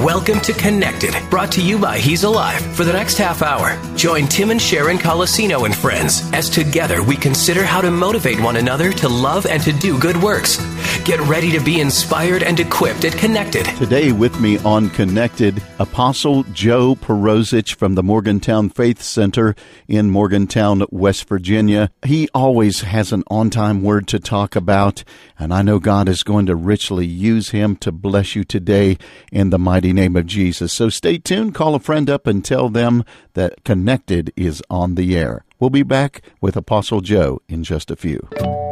Welcome to Connected, brought to you by He's Alive. For the next half hour, join Tim and Sharon Colosino and friends as together we consider how to motivate one another to love and to do good works. Get ready to be inspired and equipped at Connected. Today with me on Connected, Apostle Joe Perosic from the Morgantown Faith Center in Morgantown, West Virginia. He always has an on-time word to talk about, and I know God is going to richly use him to bless you today in the mighty name of Jesus. So stay tuned, call a friend up and tell them that Connected is on the air. We'll be back with Apostle Joe in just a few.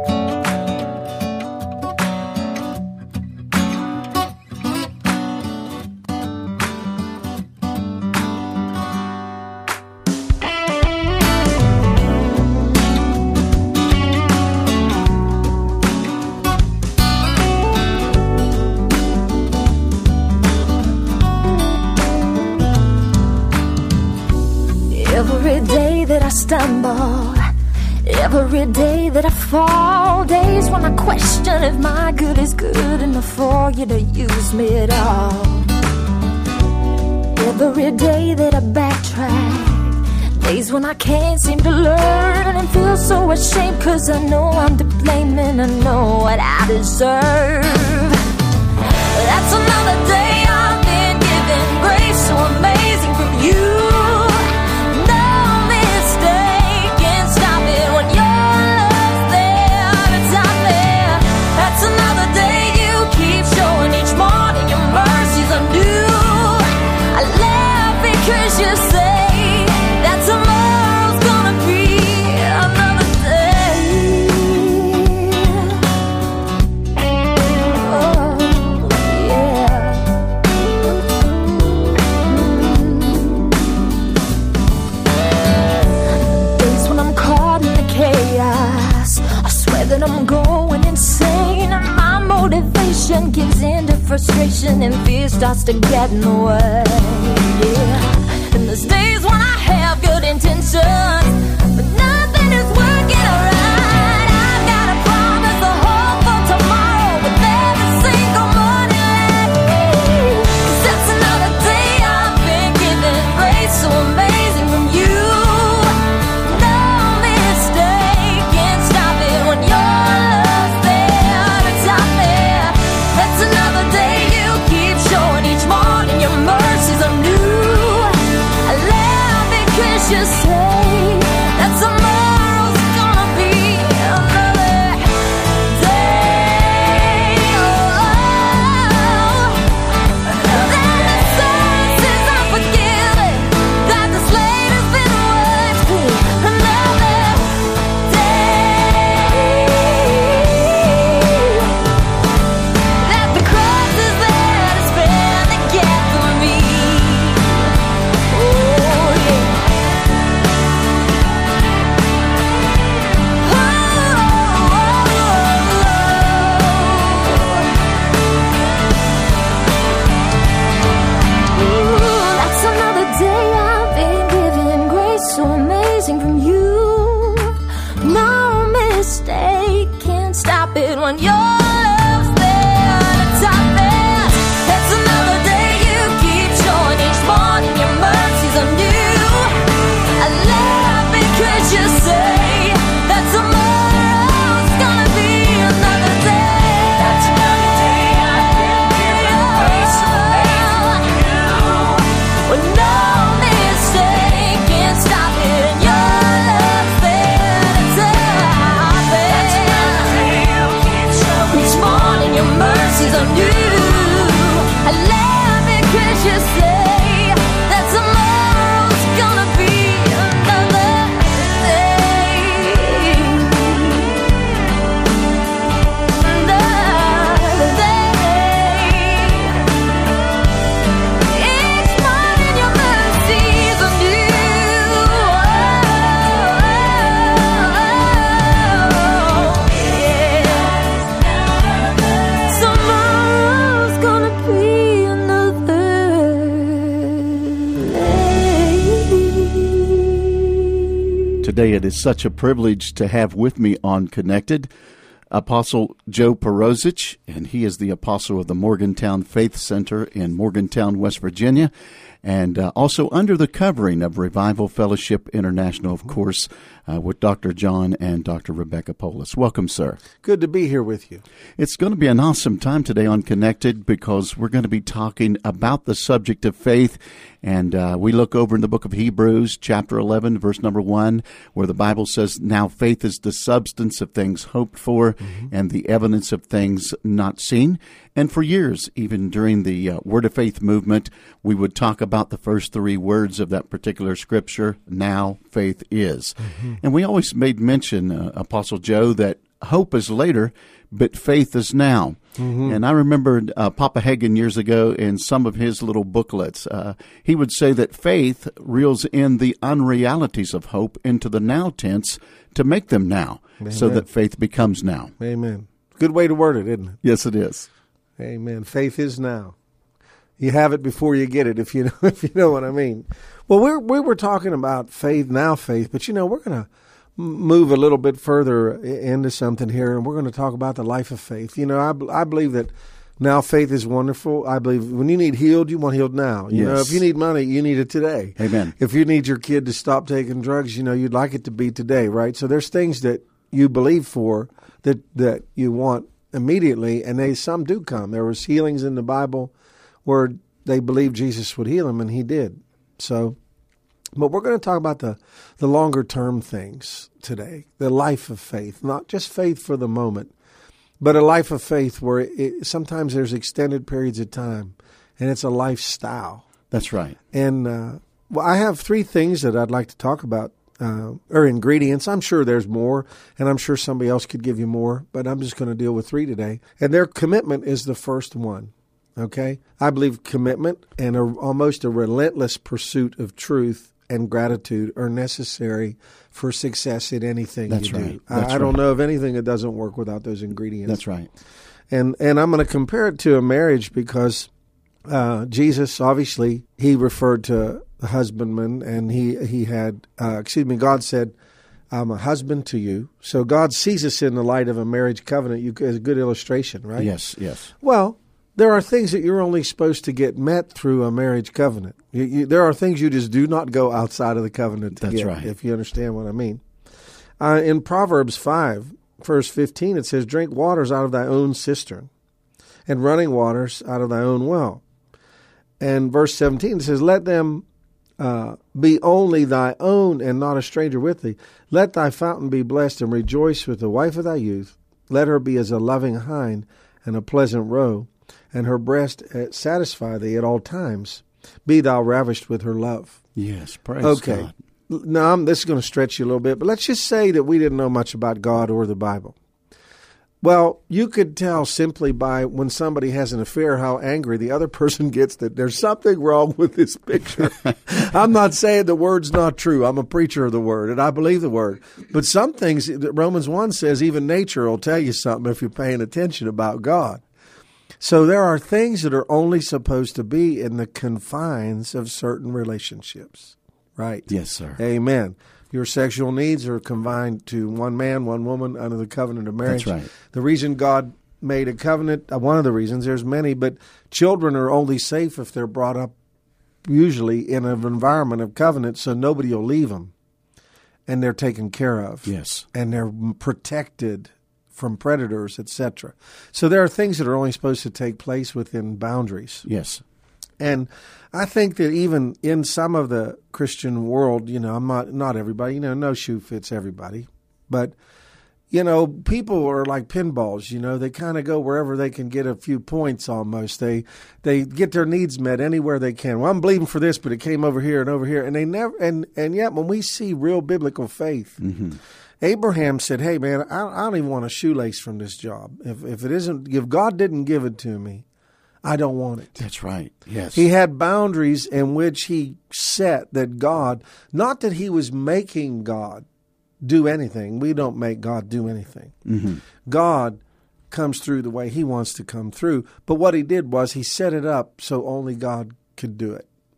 Every day that I stumble, every day that I fall, days when I question if my good is good enough for you to use me at all. Every day that I backtrack, days when I can't seem to learn and feel so ashamed, 'cause I know I'm to blame and I know what I deserve. That's another day I've been given grace so amazing from you. Cause you say that tomorrow's gonna be another day. Oh, yeah. Days when I'm caught in the chaos, I swear that I'm going insane, and my motivation gives in to frustration and fear starts to get in the way. Yeah. And there's days when I have good intentions, but nothing is working right. I've got a promise to hope for tomorrow with every single morning. 'Cause that's another day I've been given grace so amazing from you. No mistake can stop it when your love's there to top it. That's another day you keep showing each morning your mercies are new. You say that tomorrow's gonna be another day. Oh, that the sun says I'm forgiven, that the slate has been wiped clean. Another day, that the cross is there to spend the gap for me. Oh yeah. From you, no mistake can stop it when your love's there to top it. That's another day you keep showing each morning your mercies are new. I love because you say that tomorrow's gonna be another day. That's another day I've been given grace so amazing from you. Well, no mistake can stop it. Mercies are new. I love it 'cause you say that tomorrow's gonna be another day. Another day. Each morning your mercies are new. Oh, yeah. Tomorrow's gonna be another day. Today it is such a privilege to have with me on Connected Apostle Joe Perozich, and he is the apostle of the Morgantown Faith Center in Morgantown, West Virginia, and also under the covering of Revival Fellowship International, of course, with Dr. John and Dr. Rebecca Polis. Welcome, sir. Good to be here with you. It's going to be an awesome time today on Connected because we're going to be talking about the subject of faith. And we look over in the book of Hebrews, chapter 11, verse number 1, where the Bible says, "Now faith is the substance of things hoped for and the evidence of things not seen." And for years, even during the Word of Faith movement, we would talk about the first three words of that particular scripture, now faith is. And we always made mention, Apostle Joe, that hope is later, but faith is now. And I remember Papa Hagin years ago in some of his little booklets, he would say that faith reels in the unrealities of hope into the now tense to make them now, so that faith becomes now. Amen. Good way to word it, isn't it? Yes, it is. Amen. Faith is now. You have it before you get it, if you know what I mean. Well, we were talking about faith, now faith, but we're going to move a little bit further into something here, and we're going to talk about the life of faith. I believe that now faith is wonderful. I believe when you need healed, you want healed now. If you need money, you need it today. Amen. If you need your kid to stop taking drugs, you'd like it to be today, right? So there's things that you believe for that you want immediately, and some do come. There was healings in the Bible where they believed Jesus would heal them, and he did. So, but we're going to talk about the longer term things today, the life of faith, not just faith for the moment, but a life of faith where sometimes there's extended periods of time, and it's a lifestyle. That's right. And I have three things that I'd like to talk about, or ingredients. I'm sure there's more, and I'm sure somebody else could give you more, but I'm just going to deal with three today. And their commitment is the first one. Okay? I believe commitment and almost a relentless pursuit of truth and gratitude are necessary for success in anything you do. I don't know of anything that doesn't work without those ingredients. That's right. And I'm going to compare it to a marriage because Jesus, obviously, he referred to the husbandman, and he had, God said, "I'm a husband to you." So God sees us in the light of a marriage covenant as a good illustration, right? Yes, yes. Well, there are things that you're only supposed to get met through a marriage covenant. There are things you just do not go outside of the covenant to get. That's right. If you understand what I mean. In Proverbs 5, verse 15, it says, "Drink waters out of thy own cistern, and running waters out of thy own well." And verse 17, it says, "Let them be only thy own and not a stranger with thee. Let thy fountain be blessed, and rejoice with the wife of thy youth. Let her be as a loving hind and a pleasant roe, and her breast satisfy thee at all times. Be thou ravished with her love." Yes, praise God. Now, this is going to stretch you a little bit, but let's just say that we didn't know much about God or the Bible. Well, you could tell simply by when somebody has an affair how angry the other person gets that there's something wrong with this picture. I'm not saying the word's not true. I'm a preacher of the word, and I believe the word. But some things, Romans 1 says, even nature will tell you something if you're paying attention about God. So there are things that are only supposed to be in the confines of certain relationships, right? Yes, sir. Amen. Your sexual needs are confined to one man, one woman under the covenant of marriage. That's right. The reason God made a covenant, one of the reasons, there's many, but children are only safe if they're brought up usually in an environment of covenant, so nobody will leave them, and they're taken care of. Yes. And they're protected from predators, etc. So there are things that are only supposed to take place within boundaries. Yes. And I think that even in some of the Christian world, I'm not everybody, no shoe fits everybody. But, people are like pinballs, they kind of go wherever they can get a few points almost. They get their needs met anywhere they can. Well, I'm believing for this, but it came over here and over here. And they never, and yet when we see real biblical faith, Abraham said, "Hey man, I don't even want a shoelace from this job. If God didn't give it to me, I don't want it." That's right. Yes. He had boundaries in which he set that God, not that he was making God do anything. We don't make God do anything. God comes through the way he wants to come through. But what he did was he set it up so only God could do it.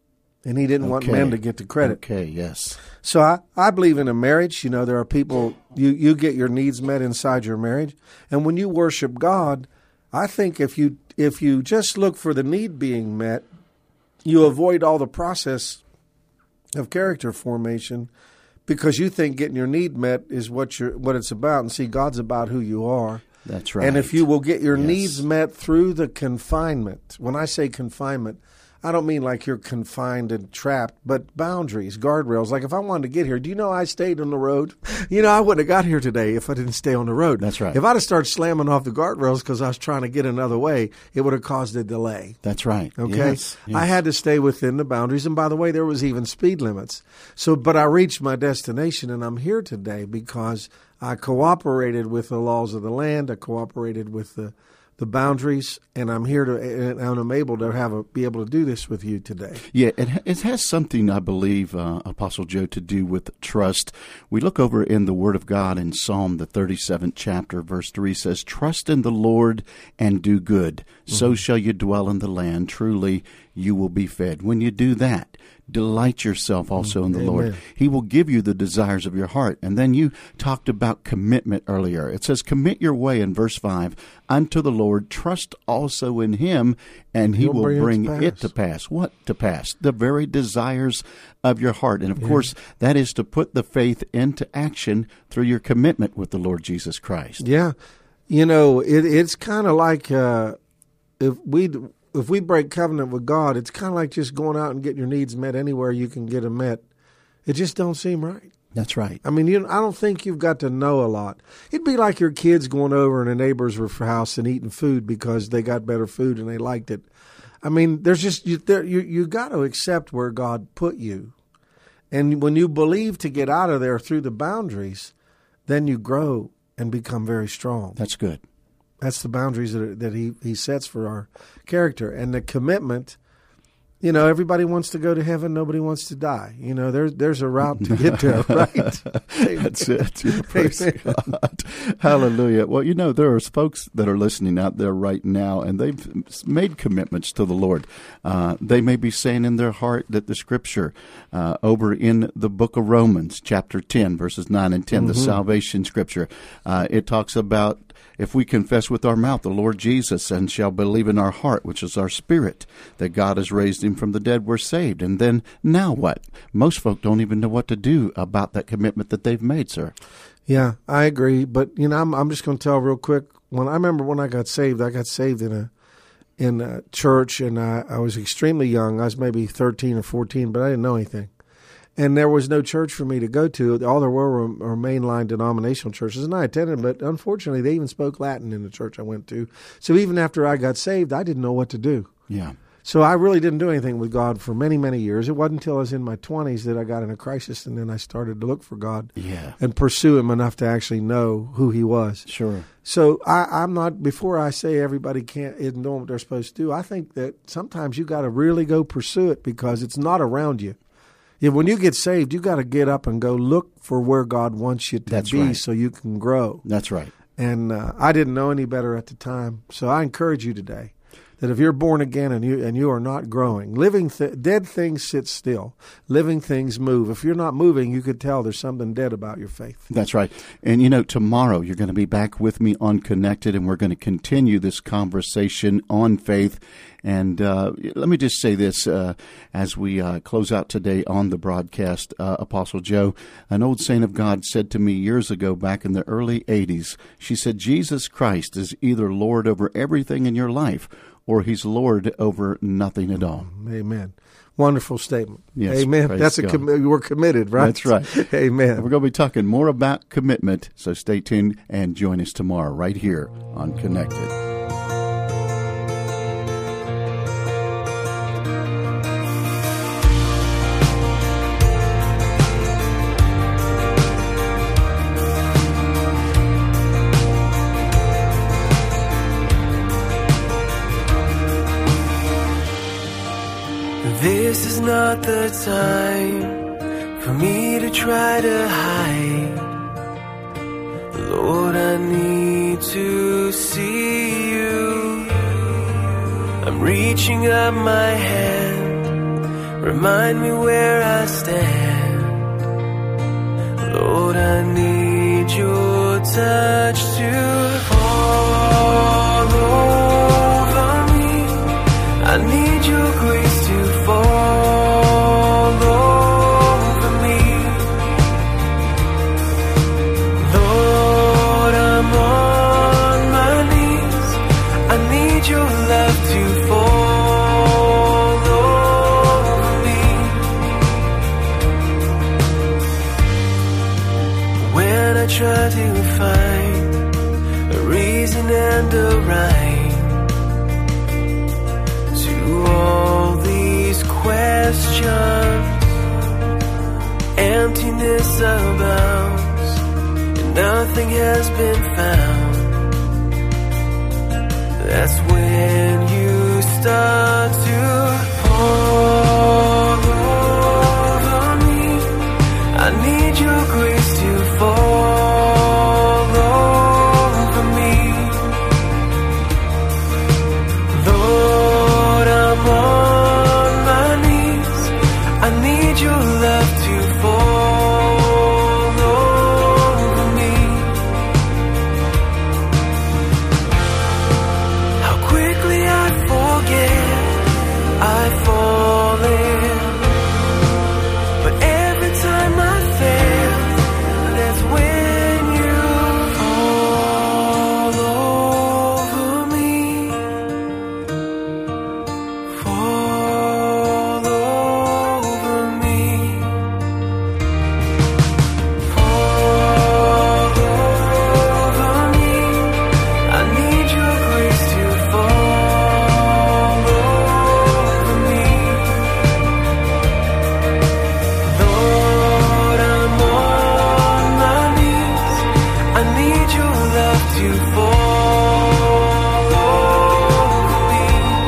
and he didn't want men to get the credit. Okay, yes. So I believe in a marriage. You know, there are people, you get your needs met inside your marriage. And when you worship God, I think if you just look for the need being met, you avoid all the process of character formation, because you think getting your need met is what it's about. And see, God's about who you are. That's right. And if you will get your needs met through the confinement, when I say confinement, I don't mean like you're confined and trapped, but boundaries, guardrails. Like if I wanted to get here, do you know I stayed on the road? You know, I wouldn't have got here today if I didn't stay on the road. That's right. If I'd have started slamming off the guardrails because I was trying to get another way, it would have caused a delay. That's right. Okay? Yes. I had to stay within the boundaries. And by the way, there was even speed limits. But I reached my destination, and I'm here today because I cooperated with the laws of the land. I cooperated with the boundaries, and I'm here and I'm able to be able to do this with you today. Yeah, it has something, I believe, Apostle Joe, to do with trust. We look over in the Word of God in Psalm, the 37th chapter, verse 3 says, "Trust in the Lord and do good, so shall you dwell in the land. Truly, you will be fed." When you do that, delight yourself also in the Amen. Lord. He will give you the desires of your heart. And then you talked about commitment earlier. It says, commit your way in verse 5 unto the Lord. Trust also in Him, and He will bring it to pass. What to pass? The very desires of your heart. And of course, that is to put the faith into action through your commitment with the Lord Jesus Christ. Yeah. You know, it's kind of like if we break covenant with God, it's kind of like just going out and getting your needs met anywhere you can get them met. It just don't seem right. That's right. I mean, I don't think you've got to know a lot. It'd be like your kids going over in a neighbor's house and eating food because they got better food and they liked it. I mean, there's just you got to accept where God put you, and when you believe to get out of there through the boundaries, then you grow and become very strong. That's good. That's the boundaries that he sets for our character. And the commitment, you know, everybody wants to go to heaven. Nobody wants to die. You know, there's a route to get there, right? That's it. Yeah, praise God. Hallelujah. Well, you know, there are folks that are listening out there right now, and they've made commitments to the Lord. They may be saying in their heart that the Scripture over in the book of Romans, chapter 10, verses 9 and 10, the salvation Scripture, it talks about, if we confess with our mouth the Lord Jesus and shall believe in our heart, which is our spirit, that God has raised Him from the dead, we're saved. And then now what? Most folk don't even know what to do about that commitment that they've made, sir. Yeah, I agree. But, you know, I'm just going to tell real quick. I remember when I got saved in a church, and I was extremely young. I was maybe 13 or 14, but I didn't know anything. And there was no church for me to go to. All there were mainline denominational churches, and I attended, but unfortunately they even spoke Latin in the church I went to. So even after I got saved, I didn't know what to do. Yeah. So I really didn't do anything with God for many, many years. It wasn't until I was in my 20s that I got in a crisis, and then I started to look for God and pursue Him enough to actually know who He was. Sure. So I'm not, before I say everybody isn't doing what they're supposed to do, I think that sometimes you got to really go pursue it because it's not around you. When you get saved, you got to get up and go look for where God wants you to be so you can grow. That's right. And I didn't know any better at the time. So I encourage you today that if you're born again and you are not growing, dead things sit still. Living things move. If you're not moving, you could tell there's something dead about your faith. That's right. And, you know, tomorrow you're going to be back with me on Connected, and we're going to continue this conversation on faith. And let me just say this as we close out today on the broadcast, Apostle Joe. An old saint of God said to me years ago, back in the early 80s, she said, Jesus Christ is either Lord over everything in your life, or He's Lord over nothing at all. Amen. Wonderful statement. Yes, amen. That's we're committed, right? That's right. Amen. We're going to be talking more about commitment, so stay tuned and join us tomorrow right here on Connected. This is not the time for me to try to hide. Lord, I need to see You. I'm reaching up my hand remind me where I stand. Lord, I need your touch to fall over me. I need your grace to fall over me. Lord, I'm on my knees. I need your love to fall over me. When I try to find a reason and a rhyme to all these questions, emptiness abounds and nothing has been found. That's when you start to fall over me. I need your grace to fall over me. Lord, I'm on my knees. I need your love to fall over me. How quickly I forget, I fall in. But every time I fail, that's when you fall over me. Fall over me. Fall over me. I need your grace to fall over me. Lord, I'm on my knees. I need your love to fall over me.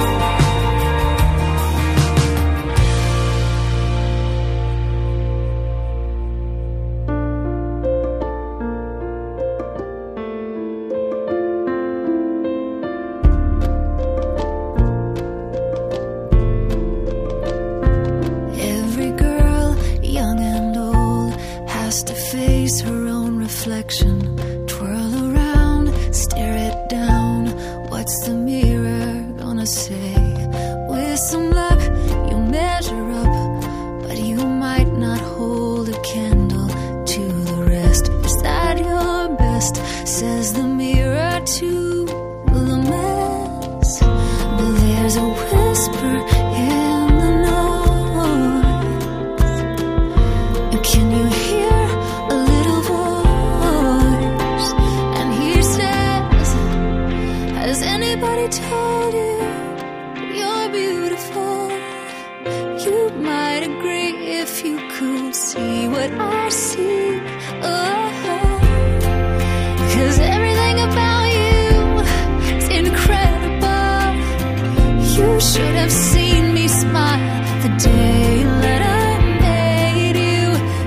Every girl, young and old, has to face her own reflection. Twirl around, stare it down. What's the mirror gonna say? With some luck, you measure up, but you might not hold a candle to the rest. Is that your best? Says the mirror to the mess. But there's a whisper in the noise. And can you hear a little voice? And he says, has anybody told you you're beautiful? You might agree if you could see what I see. Oh, 'cause everything about you is incredible. You should have seen me smile the day that I made you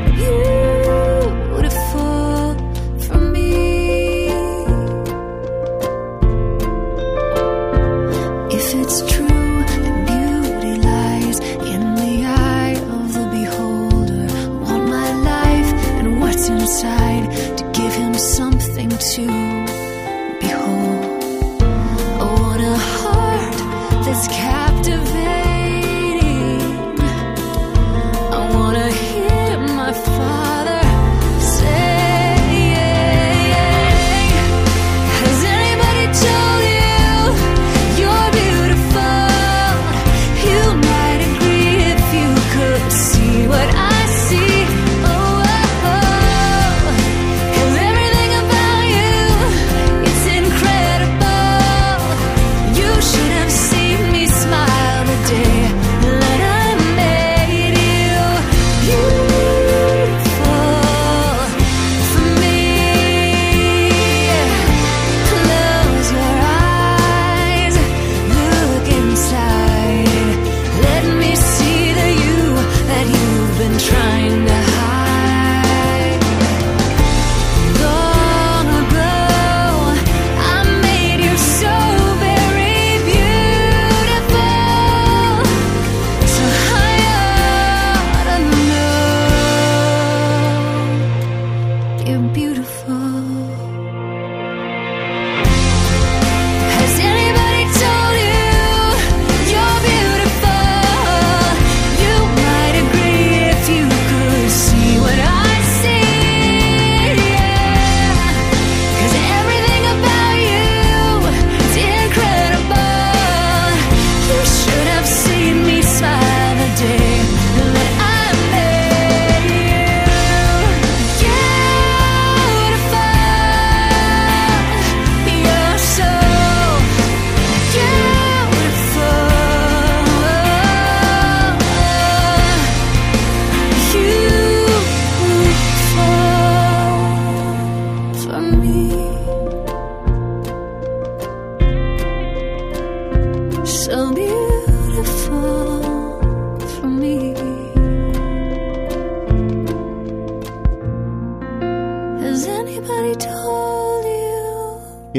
beautiful for me. If it's true that beauty lies in the eye of the beholder, I want my life and what's inside to give him something to behold. I want a heart that's captivating. I want to hear my Father say, has anybody told you you're beautiful? You might agree if you could see what I see. Oh,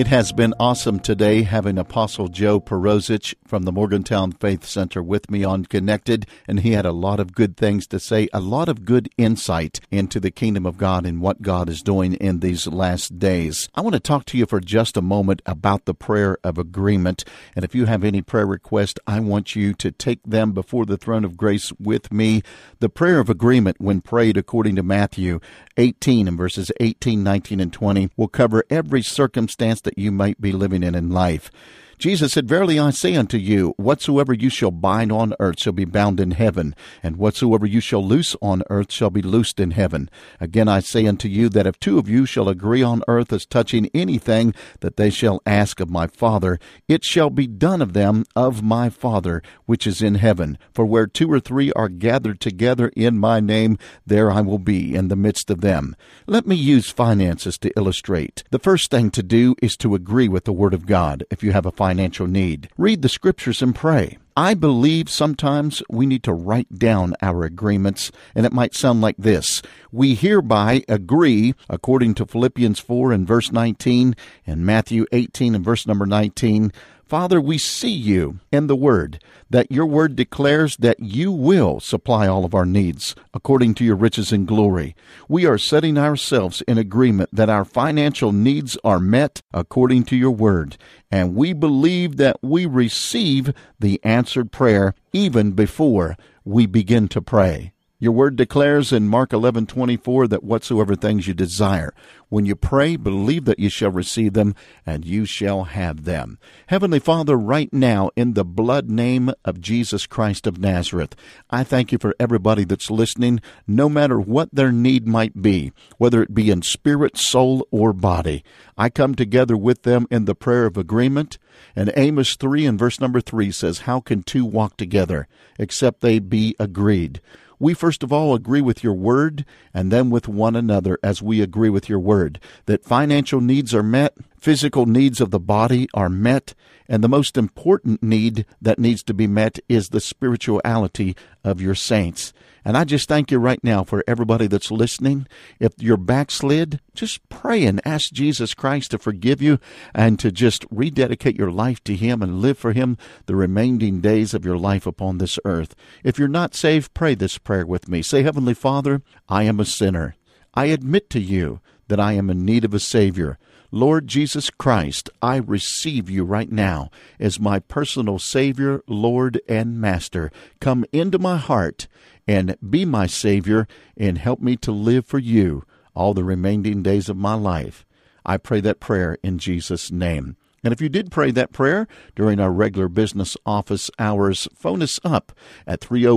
It has been awesome today having Apostle Joe Perosic from the Morgantown Faith Center with me on Connected, and he had a lot of good things to say, a lot of good insight into the kingdom of God and what God is doing in these last days. I want to talk to you for just a moment about the prayer of agreement, and if you have any prayer requests, I want you to take them before the throne of grace with me. The prayer of agreement, when prayed according to Matthew 18 and verses 18, 19, and 20, will cover every circumstance that you might be living in life. Jesus said, "Verily I say unto you, whatsoever you shall bind on earth shall be bound in heaven, and whatsoever you shall loose on earth shall be loosed in heaven. Again I say unto you, that if two of you shall agree on earth as touching anything that they shall ask of my Father, it shall be done of them of my Father which is in heaven. For where two or three are gathered together in my name, there I will be in the midst of them." Let me use finances to illustrate. The first thing to do is to agree with the Word of God. If you have a financial need, read the Scriptures and pray. I believe sometimes we need to write down our agreements, and it might sound like this. We hereby agree, according to Philippians 4 and verse 19, and Matthew 18 and verse number 19, Father, we see you in the Word, that your Word declares that you will supply all of our needs according to your riches and glory. We are setting ourselves in agreement that our financial needs are met according to your Word, and we believe that we receive the answered prayer even before we begin to pray. Your Word declares in Mark 11:24 that whatsoever things you desire, when you pray, believe that you shall receive them, and you shall have them. Heavenly Father, right now, in the blood name of Jesus Christ of Nazareth, I thank you for everybody that's listening, no matter what their need might be, whether it be in spirit, soul, or body. I come together with them in the prayer of agreement. And Amos 3 and verse number 3 says, "How can two walk together except they be agreed?" We first of all agree with your Word, and then with one another as we agree with your Word, that financial needs are met, physical needs of the body are met, and the most important need that needs to be met is the spirituality of your saints. And I just thank you right now for everybody that's listening. If you're backslid, just pray and ask Jesus Christ to forgive you and to just rededicate your life to Him and live for Him the remaining days of your life upon this earth. If you're not saved, pray this prayer with me. Say, Heavenly Father, I am a sinner. I admit to you that I am in need of a Savior. Lord Jesus Christ, I receive you right now as my personal Savior, Lord, and Master. Come into my heart and be my Savior and help me to live for you all the remaining days of my life. I pray that prayer in Jesus' name. And if you did pray that prayer during our regular business office hours, phone us up at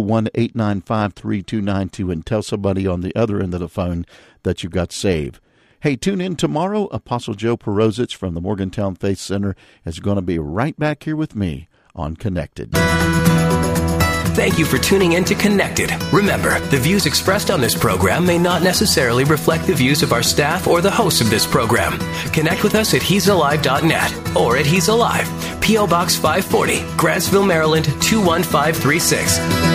301-895-3292 and tell somebody on the other end of the phone that you got saved. Hey, tune in tomorrow. Apostle Joe Perosic from the Morgantown Faith Center is going to be right back here with me on Connected. Thank you for tuning in to Connected. Remember, the views expressed on this program may not necessarily reflect the views of our staff or the hosts of this program. Connect with us at he'salive.net or at He's Alive, P.O. Box 540, Grantsville, Maryland 21536.